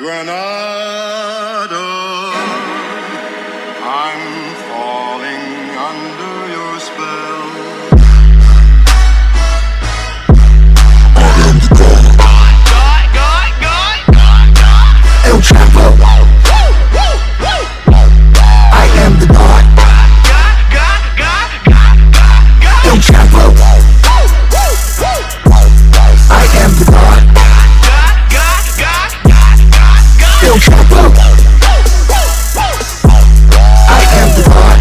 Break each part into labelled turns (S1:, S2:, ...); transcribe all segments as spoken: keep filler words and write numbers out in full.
S1: Granada, I'm falling under your spell.
S2: I am the God. El Chapo. I am the God. El Chapo. I am the God. El Chapo. I am the God.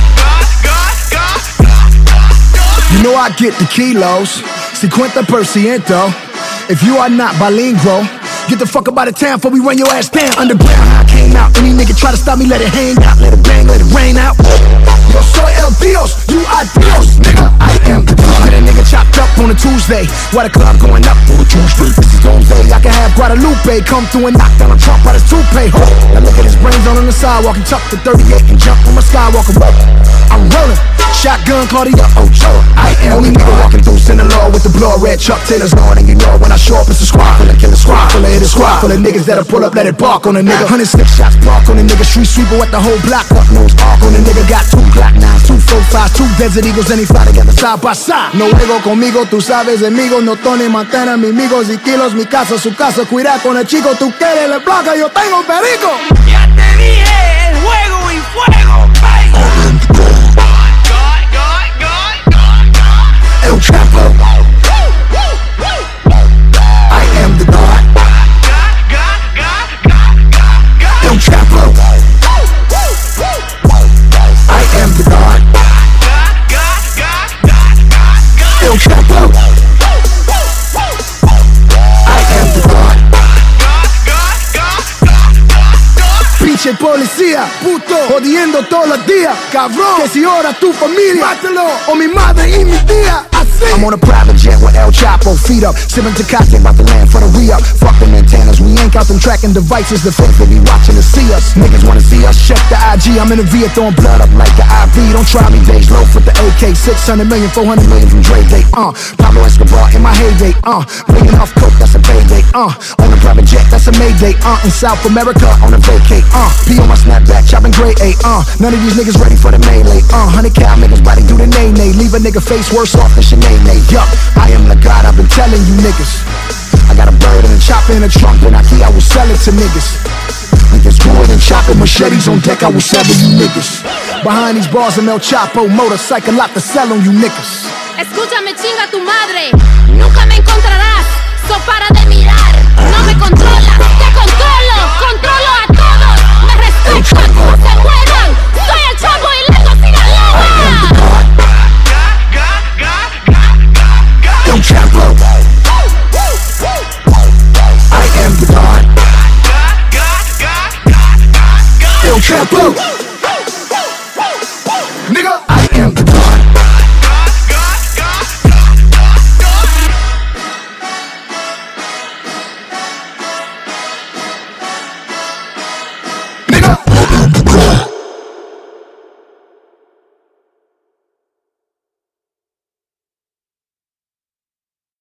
S2: You know I get the kilos, cincuenta por ciento. If you are not bilingual, get the fuck up out of town before we run your ass down. Underground, how I came out. Any nigga try to stop me, let it hang out. Let it bang, let it rain out. Yo soy el Dios, you are Dios, nigga. I am the God. Get a nigga chopped up on a Tuesday. Why the club going up on a Tuesday? This is Tuesday. I can have Guadalupe come through and knock down a Trump by his toupee. Now look at his brains on on the sidewalk and tuck the thirty-eight and jump on my Skywalker. I'm rolling, shotgun Claudia Ocho. I am only nigga walking through Sinaloa with the blood red Chuck Taylor's on. And you know when I show up it's a squad full of killer squad full of hit a squad full of niggas that'll pull up, let it bark on a nigga. Hundred six shots bark on a nigga. Street sweeper with the whole block up nose arc on a nigga. Got two Glock nines, two four fives, two Desert Eagles and they fly together side by side. No juego conmigo, tú sabes amigo. No Tony Montana, mi amigos y kilos. Mi casa, su casa, cuida con el chico. Tú quieres la placa, yo tengo perico.
S3: Ya te dije, el juego y fuego, baby.
S2: El Chapo. I am the God. El Chapo. I am the God. El Chapo. I am the God. Pinche policía, puto, jodiendo todos los días, cabrón. Que si ora tu familia, mátalo, o mi madre y mi tía. I'm on a private jet with El Chapo, feet up, sipping Tecate, about to land for the re-up. Fuck them antennas, we ain't got them tracking devices. The feds, they be watching to see us. Niggas wanna see us, check the I G. I'm in the V, throwing blood up like the I V. Don't try me, Dej Loaf with the A K. six hundred million, four hundred million from Dre Day. Uh, Pablo Escobar in my heyday. Uh, bringing off coke, that's a payday. Uh, on a private jet, that's a Mayday. Uh, in South America, on a vacate. Uh, P on my snapback, chopping gray A. Uh, none of these niggas ready for the melee. Uh, hundred cal niggas body do the nay-nay. Leave a nigga face worse off than Sinead. Yup, I am the God, I've been telling you niggas. I got a bird and a chopper in the trunk, when I key, I will sell it to niggas. Like it's more than chopping, machetes on deck, I will sever you niggas. Behind these bars I'm El Chapo, motorcycle lot to sell on you niggas.
S4: Escúchame, chinga tu madre, nunca me encontrarás, so para de mirar. No me controlas, te controlo, controlo.